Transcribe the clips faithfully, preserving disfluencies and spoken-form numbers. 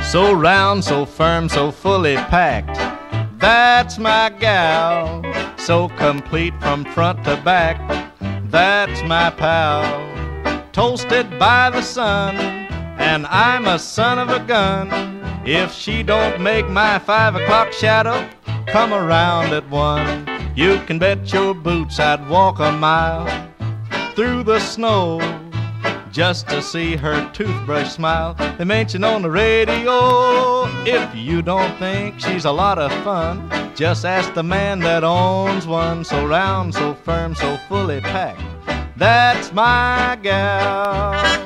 So round, so firm, so fully packed. That's my gal. So complete from front to back. That's my pal. Toasted by the sun, and I'm a son of a gun. If she don't make my five o'clock shadow come around at one, you can bet your boots I'd walk a mile through the snow just to see her toothbrush smile. They mention on the radio. If you don't think she's a lot of fun, just ask the man that owns one. So round, so firm, so fully packed. That's my gal.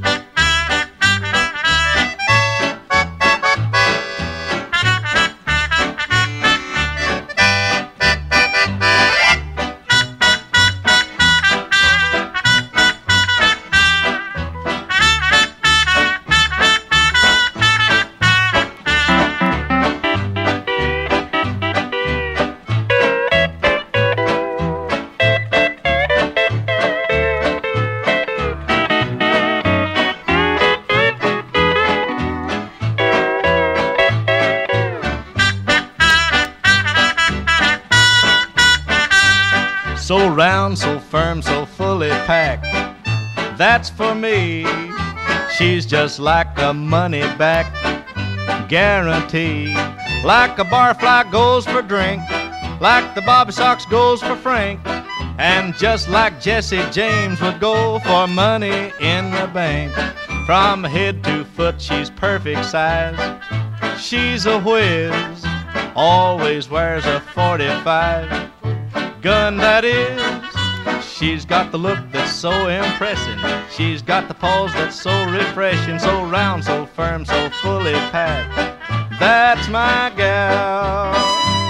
So round, so firm, so fully packed. That's for me. She's just like a money back guarantee. Like a barfly goes for drink, like the Bobby Sox goes for Frank, and just like Jesse James would go for money in the bank. From head to foot she's perfect size. She's a whiz, always wears a forty-five. Gun that is. She's got the look that's so impressing. She's got the pause that's so refreshing. So round, so firm, so fully packed. That's my gal.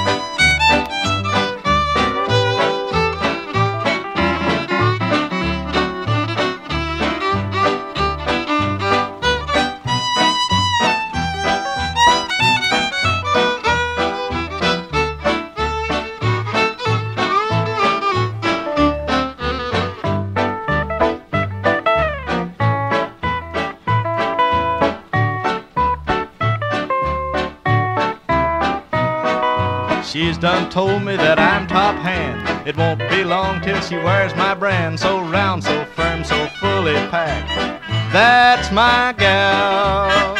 She's done told me that I'm top hand. It won't be long till she wears my brand. So round, so firm, so fully packed. That's my gal.